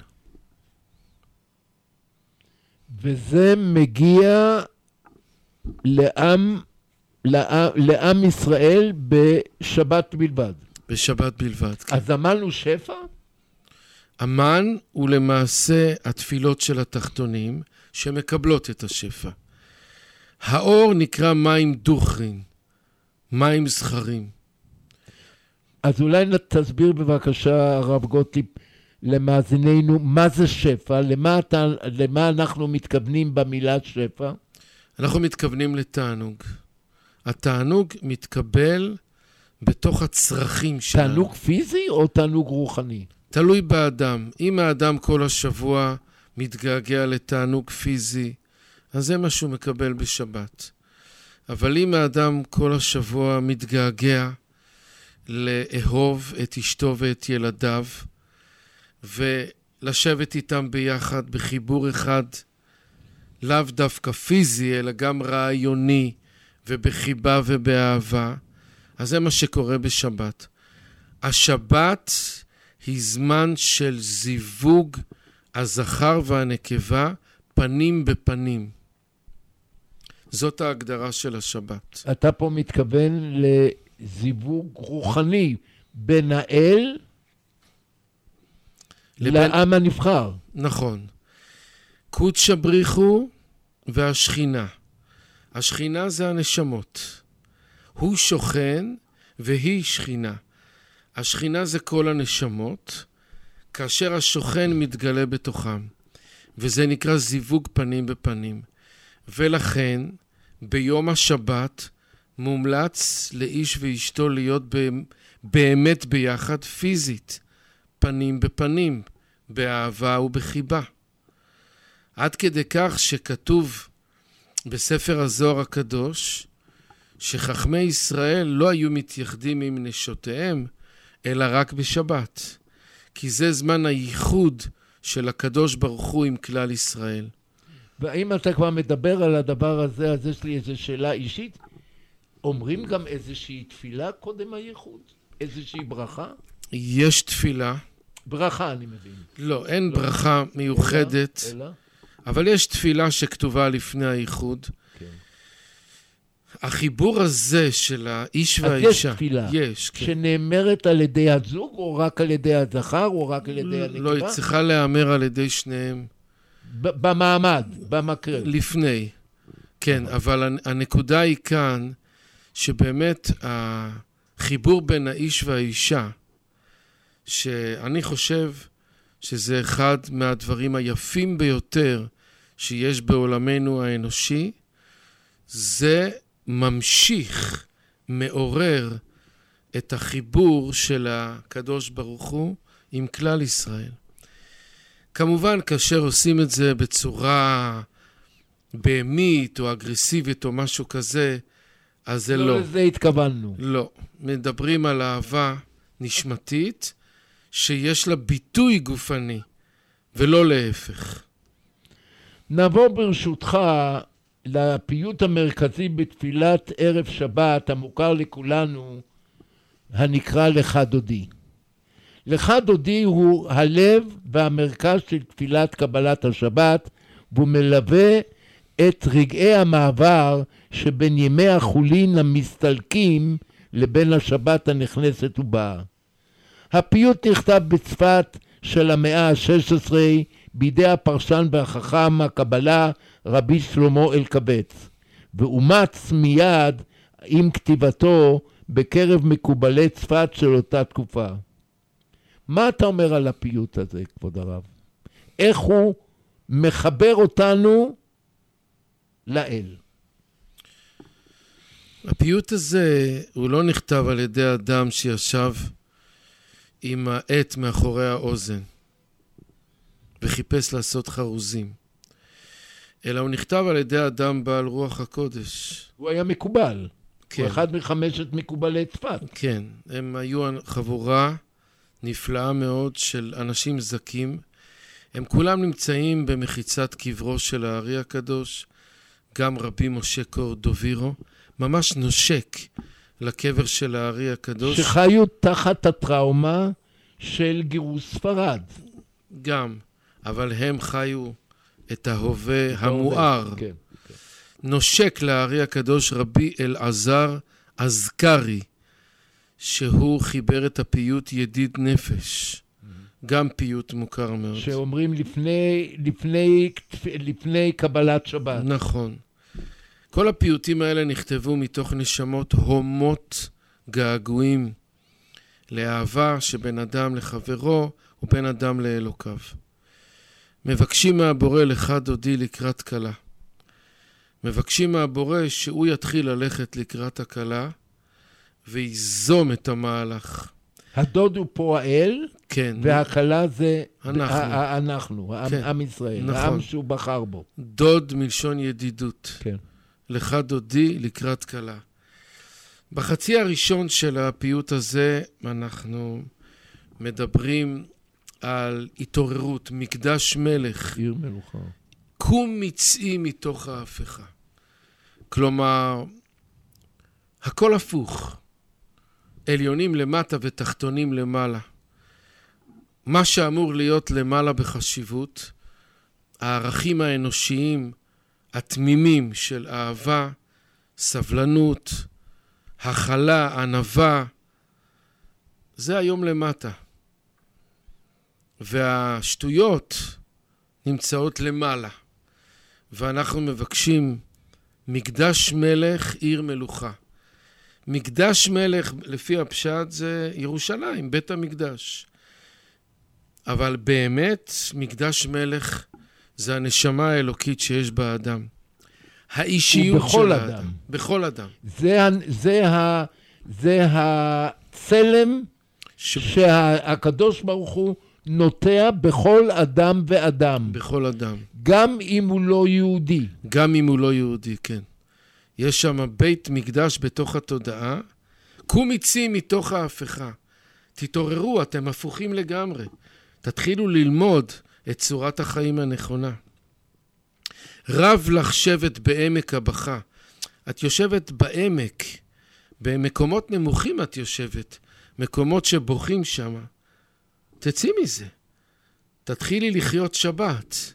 וזה מגיע לעם, לעם, לעם ישראל בשבת בלבד. בשבת בלבד. כן. אז המן הוא שפע? המן הוא למעשה התפילות של התחתונים שמקבלות את השפע. האור נקרא מים דוכרין, מים זכרים. אז אולי תסביר בבקשה, הרב גוטליב, למאזיננו, מה זה שפע? למה, אתה, למה אנחנו מתכוונים במילה שפע? אנחנו מתכוונים לתענוג. התענוג מתקבל בתוך הצרכים שלנו. תענוג פיזי או תענוג רוחני? תלוי באדם. אם האדם כל השבוע מתגעגע לתענוג פיזי, אז זה מה שהוא מקבל בשבת. אבל אם האדם כל השבוע מתגעגע לאהוב את אשתו ואת ילדיו, ולשבת איתם ביחד בחיבור אחד, לאו דווקא פיזי, אלא גם רעיוני, ובחיבה ובאהבה, אז זה מה שקורה בשבת. השבת היא זמן של זיווג הזכר והנקבה פנים בפנים. זאת ההגדרה של השבת. אתה פה מתכוון לזיווג רוחני בין האל לבין... לעם הנבחר. נכון. קודש בריחו והשכינה. השכינה זה הנשמות. הוא שוכן והיא שכינה. השכינה זה כל הנשמות, כאשר השוכן מתגלה בתוכם. וזה נקרא זיווג פנים בפנים. ולכן, ביום השבת, מומלץ לאיש ואשתו להיות באמת ביחד פיזית, פנים בפנים, באהבה ובחיבה. עד כדי כך שכתוב בספר הזוהר הקדוש, שחכמי ישראל לא היו מתייחדים עם נשותיהם, אלא רק בשבת. כי זה זמן הייחוד של הקדוש ברוך הוא עם כלל ישראל. ואם אתה כבר מדבר על הדבר הזה, אז יש לי איזו שאלה אישית. אומרים גם איזושהי תפילה קודם הייחוד? איזושהי ברכה? יש תפילה. ברכה אני מבין. לא, אין לא. ברכה מיוחדת, אלא? אבל יש תפילה שכתובה לפני הייחוד. כן. החיבור הזה של האיש אז והאישה. יש תפילה. יש, כן. שנאמרת על ידי הזוג, או רק על ידי הזכר, או רק על ידי הנקבה? לא, היא צריכה להיאמר על ידי שניהם. ב- במעמד, במקרה. לפני. כן, אבל הנקודה היא כאן, שבאמת החיבור בין האיש והאישה, שאני חושב שזה אחד מהדברים היפים ביותר שיש בעולמנו האנושי, זה ממשיך, מעורר את החיבור של הקדוש ברוך הוא עם כלל ישראל. כמובן, כאשר עושים את זה בצורה בהמית או אגרסיבית או משהו כזה, אז זה לא. לא לזה התכוונו. לא. מדברים על אהבה נשמתית, שיש לה ביטוי גופני, ולא להפך. נעבור ברשותך לפיוט המרכזי בתפילת ערב שבת, המוכר לכולנו, הנקרא לך דודי. לך דודי הוא הלב והמרכז של תפילת קבלת השבת, והוא מלווה את רגעי המעבר שבין ימי החולין המסתלקים לבין השבת הנכנסת ובאה. הפיוט נכתב בצפת של המאה ה-שש עשרה בידי הפרשן והחכם הקבלה רבי שלמה אלקבץ, ואומץ מיד עם כתיבתו בקרב מקובלי צפת של אותה תקופה. מה אתה אומר על הפיוט הזה, כבוד הרב? איך הוא מחבר אותנו לאל? הפיוט הזה הוא לא נכתב על ידי אדם שישב עם העט מאחורי האוזן וחיפש לעשות חרוזים, אלא הוא נכתב על ידי אדם בעל רוח הקודש. הוא היה מקובל. כן. הוא אחד מחמשת מקובלי צפת. כן, הם היו חבורה נפלאה מאוד של אנשים זקים. הם כולם נמצאים במחיצת קברו של הארי הקדוש, גם רבי משה קורדובירו, ממש נושק לקבר של הארי הקדוש. שחיו תחת הטראומה של גירוש ספרד. גם, אבל הם חיו את ההווה המואר. כן. נושק לארי הקדוש רבי אלעזר אזכרי, שהוא חיבר את הפיוט ידיד נפש. גם פיוט מוכר מאוד. שאומרים לפני, לפני, לפני קבלת שבת. נכון. כל הפיוטים האלה נכתבו מתוך נשמות הומות געגועים לאהבה שבין אדם לחברו ובין אדם לאלוקיו. מבקשים מהבורא לך דודי לקראת כלה. מבקשים מהבורא שהוא יתחיל ללכת לקראת הכלה ויזום את המהלך. הדוד הוא פה האל, כן. והכלה זה אנחנו. ה- אנחנו, כן. עם ישראל, נכון. העם שהוא בחר בו. דוד מלשון ידידות. כן. לך דודי לקראת כלה. בחצי הראשון של הפיוט הזה אנחנו מדברים על התעוררות, מקדש מלך. עיר מלוכה. קום מצאי מתוך ההפכה. כלומר, הכל הפוך. עליונים למטה ותחתונים למעלה. מה שאמור להיות למעלה בחשיבות, הערכים האנושיים, התמימים של אהבה, סבלנות, הכלה, ענווה, זה היום למטה. והשטויות נמצאות למעלה. ואנחנו מבקשים מקדש מלך, עיר מלוכה. מקדש מלך, לפי הפשט, זה ירושלים, בית המקדש. אבל באמת, מקדש מלך זה הנשמה האלוקית שיש באדם. האישיות של אדם. האדם. בכל אדם. זה, זה, זה הצלם ש... שהקדוש ברוך הוא נוטע בכל אדם ואדם. בכל אדם. גם אם הוא לא יהודי. גם אם הוא לא יהודי, כן. יש שם בית מקדש בתוך התודעה. קום עצים מתוך ההפכה. תתעוררו, אתם הפוכים לגמרי. תתחילו ללמוד את צורת החיים הנכונה. רב לך שבט בעמק הבכה. את יושבת בעמק, במקומות נמוכים את יושבת, מקומות שבוכים שם. תצאי מזה. תתחילי לחיות שבת.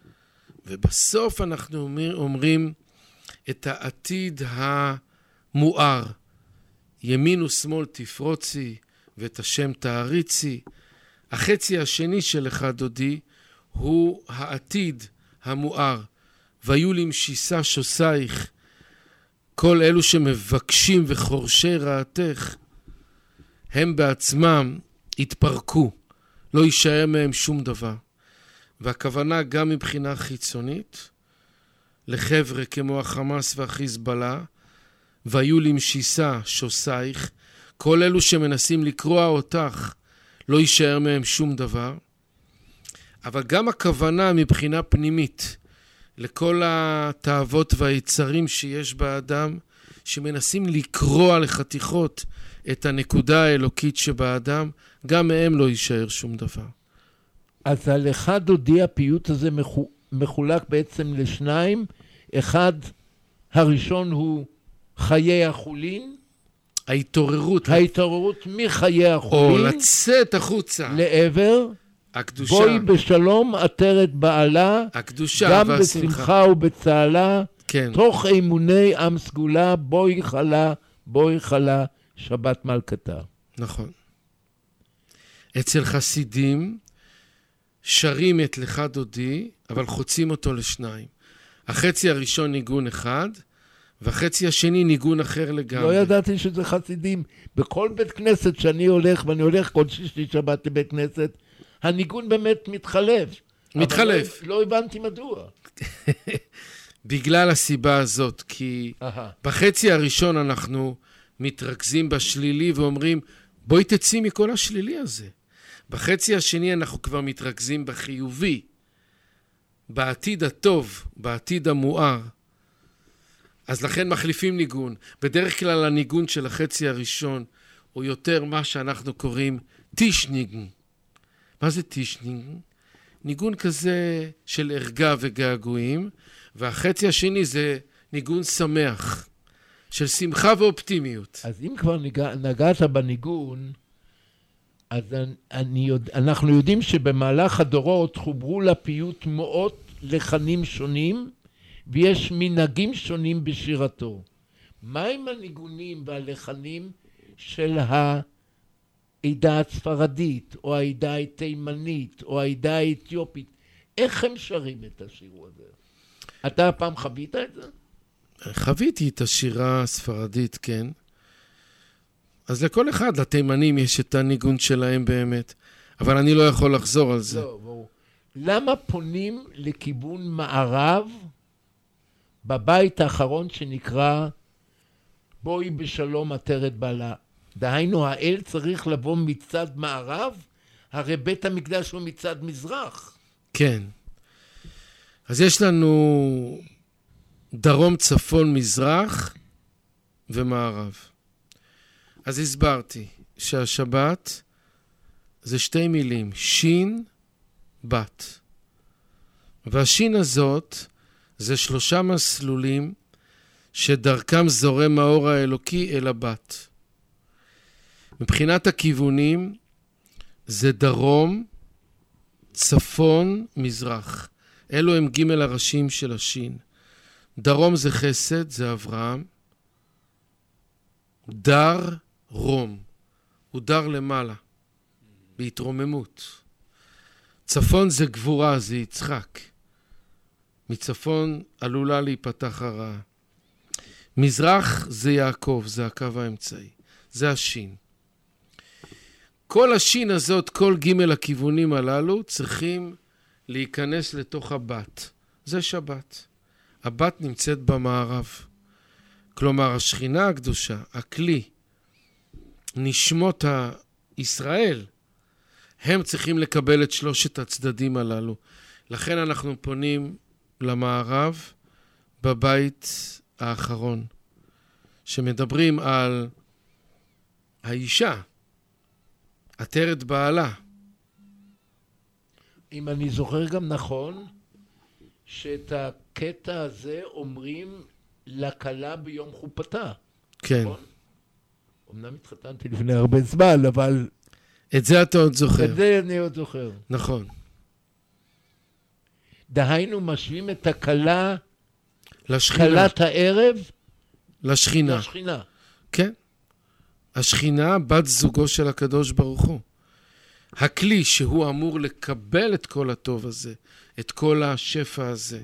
ובסוף אנחנו אומר, אומרים את העתיד המואר. ימין ושמאל תפרוצי ואת השם תעריצי. החצי השני של אחד דודי הוא העתיד המואר. והיו לי משיסה שוסייך, כל אלו שמבקשים וחורשי רעתך, הם בעצמם התפרקו, לא יישאר מהם שום דבר. והכוונה גם מבחינה חיצונית, לחבר'ה כמו החמאס והחיזבאללה, והיו לי משיסה שוסייך, כל אלו שמנסים לקרוע אותך, לא יישאר מהם שום דבר. אבל גם הכוונה מבחינה פנימית, לכל התאוות והיצרים שיש באדם, שמנסים לקרוע לחתיכות את הנקודה האלוקית שבאדם, גם מהם לא יישאר שום דבר. אז על אחד דודי הפיוט הזה מחולק בעצם לשניים. אחד, הראשון הוא חיי החולין. ההתעוררות. ההתעוררות מחיי החולין. או לצאת החוצה. לעבר. הקדושה. בואי בשלום עטרת בעלה. הקדושה גם והשמחה. בשמחה ובצהלה. כן. תוך אימוני עם סגולה, בואי חלה, בואי חלה, שבת מלכתה. נכון. אצל חסידים שרים את לך דודי, אבל חוצים אותו לשניים. החצי הראשון ניגון אחד, והחצי השני ניגון אחר לגמרי. לא ידעתי שזה חסידים. בכל בית כנסת שאני הולך, ואני הולך כל שישי שבת לבית כנסת, הניגון באמת מתחלף. מתחלף. אבל לא, לא הבנתי מדוע. בגלל הסיבה הזאת, כי Aha. בחצי הראשון אנחנו מתרכזים בשלילי ואומרים, בואי תצאי מכל השלילי הזה. בחצי השני אנחנו כבר מתרכזים בחיובי, בעתיד הטוב, בעתיד המואר. אז לכן מחליפים ניגון. בדרך כלל הניגון של החצי הראשון הוא יותר מה שאנחנו קוראים טישניגן. מה זה טישניגן? ניגון כזה של ערגה וגעגועים, והחצי השני זה ניגון שמח, של שמחה ואופטימיות. אז אם כבר נגע, נגעת בניגון, אז אני יודע, אנחנו יודעים שבמהלך הדורות חוברו לפיוט מאות לחנים שונים, ויש מנהגים שונים בשירתו. מה עם הניגונים והלחנים של העדה הספרדית, או העדה התימנית, או העדה האתיופית? איך הם שרים את השיר הזה? אתה פעם חווית את זה? חוויתי את השירה הספרדית, כן. אז לכל אחד, לתימנים יש את הניגון שלהם באמת, אבל אני לא יכול לחזור על זה. לא, ברור. למה פונים לכיוון מערב בבית האחרון שנקרא בואי בשלום עטרת בעלה? דהיינו, האל צריך לבוא מצד מערב, הרי בית המקדש הוא מצד מזרח. כן. אז יש לנו דרום, צפון, מזרח ומערב. אז הסברתי שהשבת זה שתי מילים, שין, בת. והשין הזאת זה שלושה מסלולים שדרכם זורם האור האלוקי אל הבת. מבחינת הכיוונים זה דרום, צפון, מזרח. אלו הם ג' הראשים של השין. דרום זה חסד, זה אברהם. דר רום, הוא דר למעלה, בהתרוממות. צפון זה גבורה, זה יצחק. מצפון עלולה להיפתח הרעה. מזרח זה יעקב, זה הקו האמצעי. זה השין. כל השין הזאת, כל ג' הכיוונים הללו, צריכים להיכנס לתוך הבת. זה שבת. הבת נמצאת במערב. כלומר, השכינה הקדושה, הכלי, נשמות הישראל, הם צריכים לקבל את שלושת הצדדים הללו. לכן אנחנו פונים למערב בבית האחרון, שמדברים על האישה, עטרת בעלה. אם אני זוכר גם נכון, שאת הקטע הזה אומרים לכלה ביום חופתה. כן. נכון? אמנם התחתנתי לפני הרבה זמן, אבל... את זה אתה עוד זוכר. את זה אני עוד זוכר. נכון. דהיינו, משווים את הכלה, לשכינה. כלת הערב, לשכינה. לשכינה. כן. השכינה, בת זוגו של הקדוש ברוך הוא. הכלי שהוא אמור לקבל את כל הטוב הזה, את כל השפע הזה.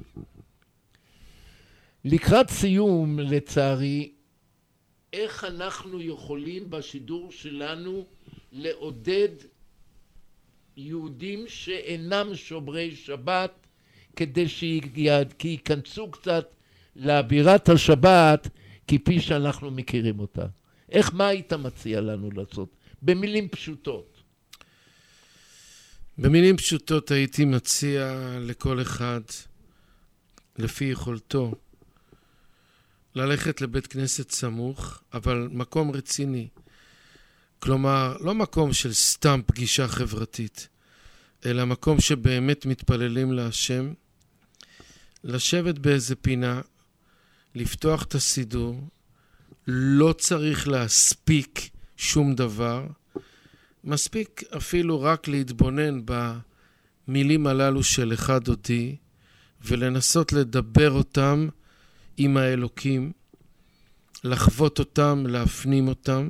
לקראת סיום, לצערי, איך אנחנו יכולים בשידור שלנו לעודד יהודים שאינם שומרי שבת, כדי שייכנסו קצת לאווירת השבת, כפי שאנחנו מכירים אותה. איך, מה היית מציע לנו לעשות? במילים פשוטות. במילים פשוטות הייתי מציע לכל אחד, לפי יכולתו, ללכת לבית כנסת סמוך, אבל מקום רציני. כלומר, לא מקום של סתם פגישה חברתית, אלא מקום שבאמת מתפללים להשם, לשבת באיזה פינה, לפתוח את הסידור, לא צריך להספיק שום דבר, מספיק אפילו רק להתבונן במילים הללו של אחד אותי, ולנסות לדבר אותם עם האלוקים, לחוות אותם, להפנים אותם,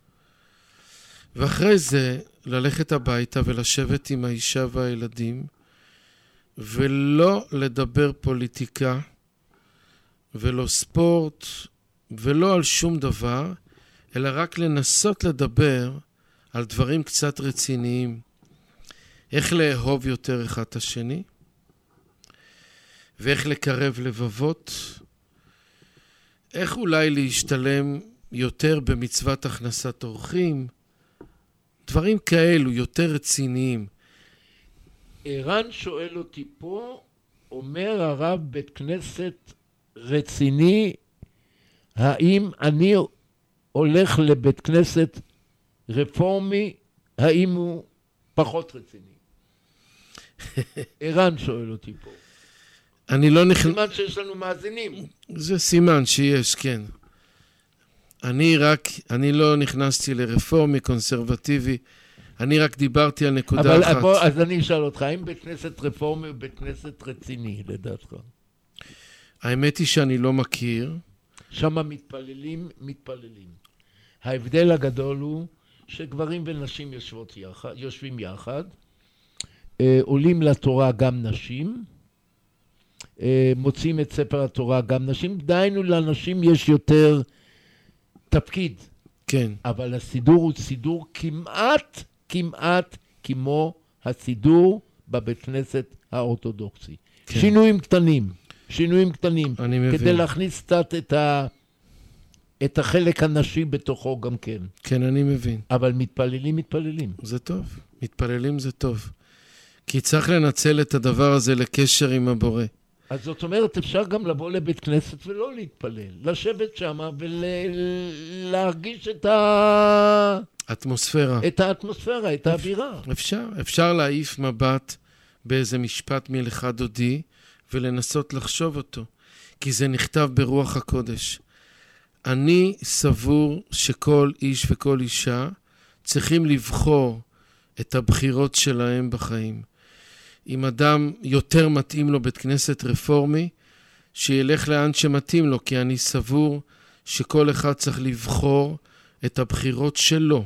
ואחרי זה ללכת הביתה ולשבת עם האישה והילדים, ולא לדבר פוליטיקה, ולא ספורט, ולא על שום דבר, אלא רק לנסות לדבר על דברים קצת רציניים. איך לאהוב יותר אחד את השני, ואיך לקרב לבבות, איך אולי להשתלם יותר במצוות הכנסת אורחים, דברים כאלו יותר רציניים. ערן שואל אותי פה, אומר הרב בית כנסת רציני, האם אני הולך לבית כנסת רפורמי, האם הוא פחות רציני? ערן שואל אותי פה. אני לא נכנס... סימן שיש לנו מאזינים. זה סימן שיש, כן. אני רק, אני לא נכנסתי לרפורמי, קונסרבטיבי, אני רק דיברתי על נקודה אבל אחת. בוא, אז אני אשאל אותך, האם בית כנסת רפורמי הוא בית כנסת רציני, לדעתך? האמת היא שאני לא מכיר. שם מתפללים, מתפללים. ההבדל הגדול הוא שגברים ונשים יושבות יחד, יושבים יחד, אה, עולים לתורה גם נשים, אה, מוצאים את ספר התורה גם נשים, דהיינו לנשים יש יותר תפקיד. כן. אבל הסידור הוא סידור כמעט, כמעט כמו הסידור בבית כנסת האורתודוקסי. כן. שינויים קטנים, שינויים קטנים. אני מבין. כדי להכניס קצת את, ה... את החלק הנשי בתוכו גם כן. כן, אני מבין. אבל מתפללים, מתפללים. זה טוב. מתפללים זה טוב. כי צריך לנצל את הדבר הזה לקשר עם הבורא. אז זאת אומרת, אפשר גם לבוא לבית כנסת ולא להתפלל. לשבת שם ולהרגיש את ה... אטמוספירה. את האטמוספירה, את האווירה. אפשר. אפשר להעיף מבט באיזה משפט מלכה דודי, ולנסות לחשוב אותו. כי זה נכתב ברוח הקודש. אני סבור שכל איש וכל אישה צריכים לבחור את הבחירות שלהם בחיים. אם אדם יותר מתאים לו בית כנסת רפורמי, שילך לאן שמתאים לו, כי אני סבור שכל אחד צריך לבחור את הבחירות שלו.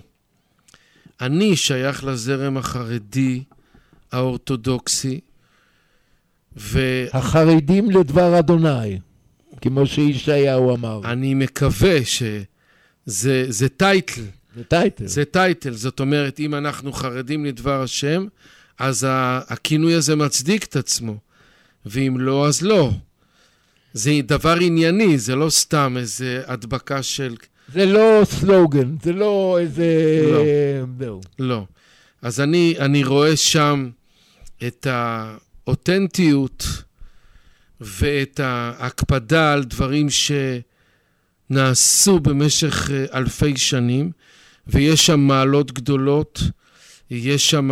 אני שייך לזרם החרדי, האורתודוקסי, ו... החרדים לדבר אדוני, כמו שישעיהו אמר. אני מקווה שזה זה טייטל. זה טייטל. זה טייטל, זאת אומרת, אם אנחנו חרדים לדבר השם, אז הכינוי הזה מצדיק את עצמו, ואם לא, אז לא. זה דבר ענייני, זה לא סתם איזה הדבקה של... זה לא סלוגן, זה לא איזה... לא. לא. אז אני, אני רואה שם את האותנטיות ואת ההקפדה על דברים שנעשו במשך אלפי שנים, ויש שם מעלות גדולות, יש שם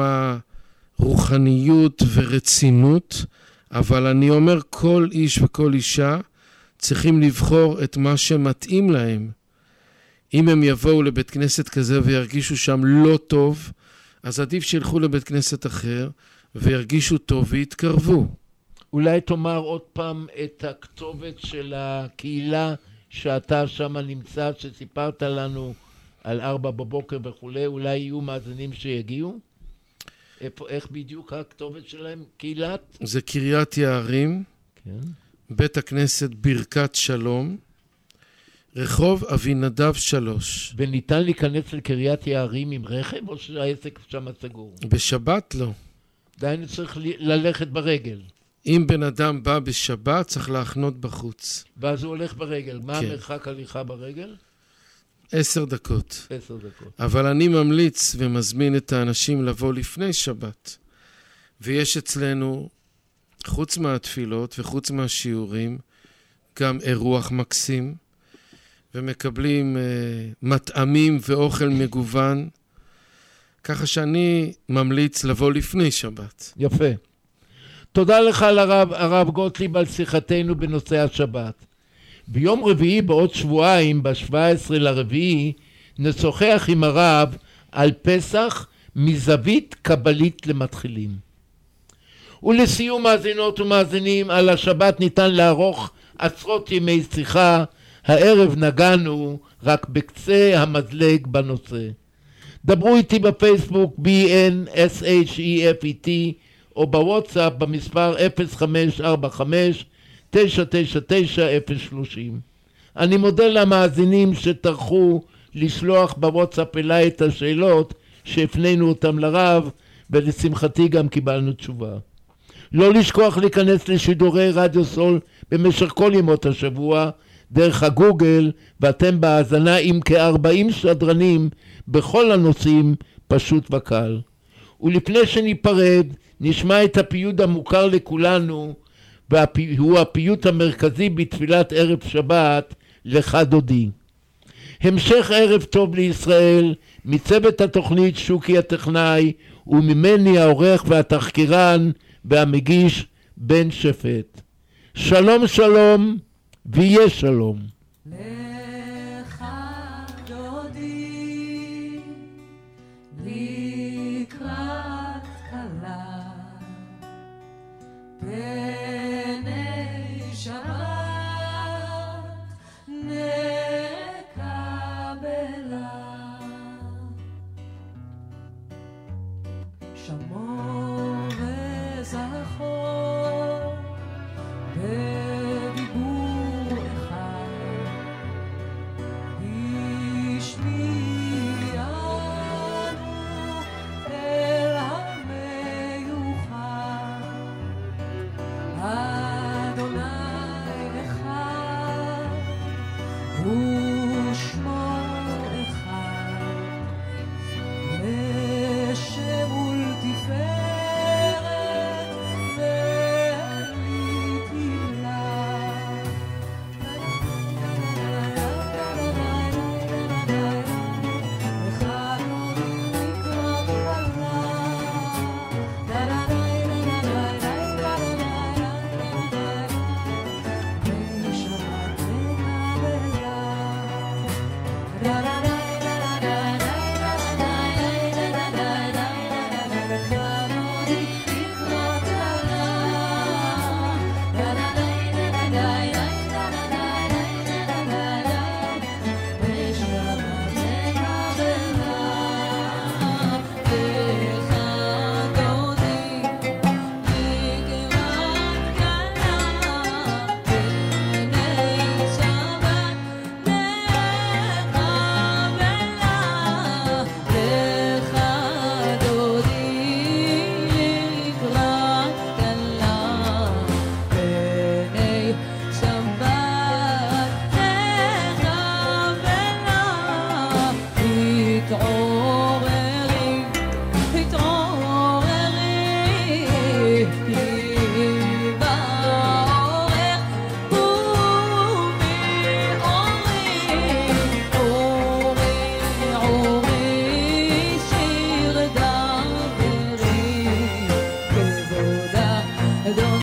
רוחניות ורצינות, אבל אני אומר, כל איש וכל אישה צריכים לבחור את מה שמתאים להם. אם הם יבואו לבית כנסת כזה וירגישו שם לא טוב, אז עדיף שילכו לבית כנסת אחר וירגישו טוב ויתקרבו. אולי תאמר עוד פעם את הכתובת של הקהילה שאתה שם נמצא, שסיפרת לנו על ארבע בבוקר וכולי, אולי יהיו מאזינים שיגיעו? איפה, איך בדיוק הכתובת שלהם? קהילת? זה קריית יערים, כן. בית הכנסת ברכת שלום, רחוב אבינדב שלוש. וניתן להיכנס לקריית יערים עם רכב, או שהעסק שם סגור? בשבת לא. עדיין צריך ללכת ברגל. אם בן אדם בא בשבת, צריך להחנות בחוץ. ואז הוא הולך ברגל. מה כן. המרחק הליכה ברגל? עשר דקות. עשר דקות. אבל אני ממליץ ומזמין את האנשים לבוא לפני שבת. ויש אצלנו, חוץ מהתפילות וחוץ מהשיעורים, גם אירוח מקסים, ומקבלים אה, מטעמים ואוכל מגוון, ככה שאני ממליץ לבוא לפני שבת. יפה. תודה לך לרב, הרב גוטליב, על שיחתנו בנושא השבת. ביום רביעי בעוד שבועיים, ב-שבעה עשר לרביעי, נשוחח עם הרב על פסח מזווית קבלית למתחילים. ולסיום, מאזינות ומאזינים, על השבת ניתן לערוך עשרות ימי שיחה. הערב נגענו רק בקצה המזלג בנושא. דברו איתי בפייסבוק בי אן אס אייץ' אי אף אי טי או בוואטסאפ במספר אפס חמש ארבע חמש תשע תשע תשע אפס שלושים. אני מודה למאזינים שטרחו לשלוח בוואטסאפ אליי את השאלות שהפנינו אותם לרב, ולשמחתי גם קיבלנו תשובה. לא לשכוח להיכנס לשידורי רדיו סול במשך כל ימות השבוע דרך הגוגל, ואתם בהאזנה עם כ-ארבעים שדרנים בכל הנושאים, פשוט וקל. ולפני שניפרד, נשמע את הפיוט המוכר לכולנו, והוא הפיוט המרכזי בתפילת ערב שבת, לך דודי. המשך ערב טוב לישראל, מצוות התוכנית שוקי הטכנאי, וממני העורך והתחקירן והמגיש בן שפט. שלום שלום, ויהיה שלום. לך דודי לקראת כלה פני שבת נקבלה שמור וזכור בדיבור אחד השמיענו אל המיוחד